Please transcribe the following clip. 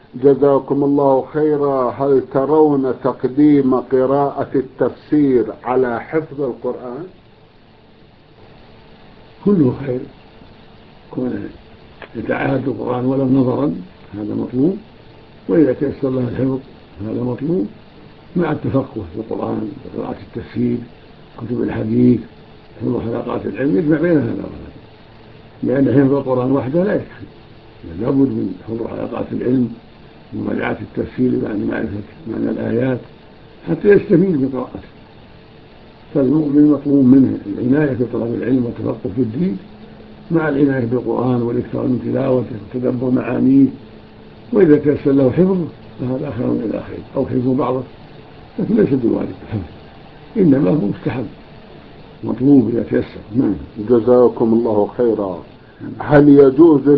جزاكم الله خيرا. هل ترون تقديم قراءة التفسير على حفظ القرآن؟ كله خير، كونه يتعاهد القرآن ولو نظرا هذا مطلوب، وإذا تيسر له الحفظ هذا مطلوب، مع التفقه في القرآن وقراءة التفسير، كتب الحديث، حفظ حلقات العلم، يجمع بين هذا وهذا، لأن حفظ القرآن وحده لا يكفي، لابد من حفظ حلقات العلم ومراجعة التفسير بعد معرفة معنى الآيات حتى يستفيد من قراءته. فالمؤمن مطلوب منه العناية في طلب العلم والتفقه في الدين مع العناية بالقرآن والإكثار من تلاوته وتدبر معانيه، وإذا تيسر له حفظه فهذا خير إلى خير، أو حفظ بعضه، لكن ليس بواجب الحفظ، إنما هو مستحب مطلوب إذا تيسر. جزاكم الله خيرا. هل يجوز